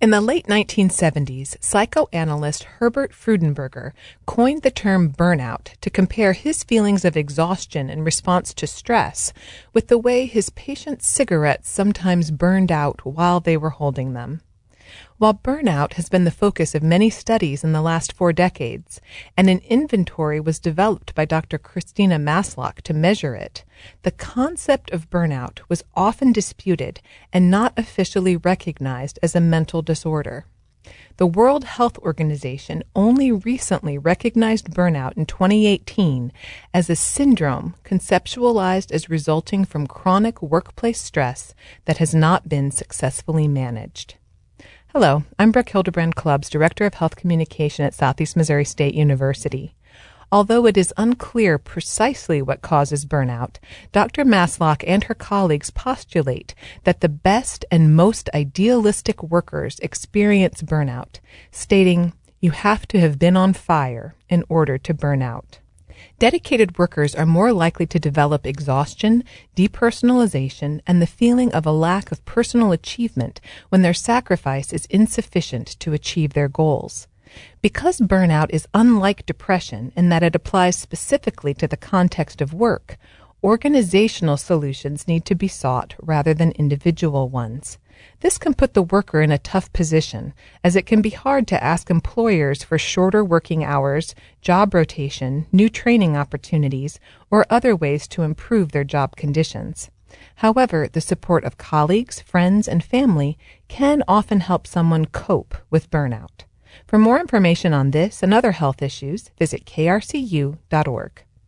In the late 1970s, psychoanalyst Herbert Freudenberger coined the term burnout to compare his feelings of exhaustion in response to stress with the way his patients' cigarettes sometimes burned out while they were holding them. While burnout has been the focus of many studies in the last 4 decades, and an inventory was developed by Dr. Christina Maslach to measure it, the concept of burnout was often disputed and not officially recognized as a mental disorder. The World Health Organization only recently recognized burnout in 2018 as a syndrome conceptualized as resulting from chronic workplace stress that has not been successfully managed. Hello, I'm Brooke Hildebrand Clubbs, Director of Health Communication at Southeast Missouri State University. Although it is unclear precisely what causes burnout, Dr. Maslach and her colleagues postulate that the best and most idealistic workers experience burnout, stating, "You have to have been on fire in order to burn out." Dedicated workers are more likely to develop exhaustion, depersonalization, and the feeling of a lack of personal achievement when their sacrifice is insufficient to achieve their goals. Because burnout is unlike depression in that it applies specifically to the context of work, organizational solutions need to be sought rather than individual ones. This can put the worker in a tough position, as it can be hard to ask employers for shorter working hours, job rotation, new training opportunities, or other ways to improve their job conditions. However, the support of colleagues, friends, and family can often help someone cope with burnout. For more information on this and other health issues, visit krcu.org.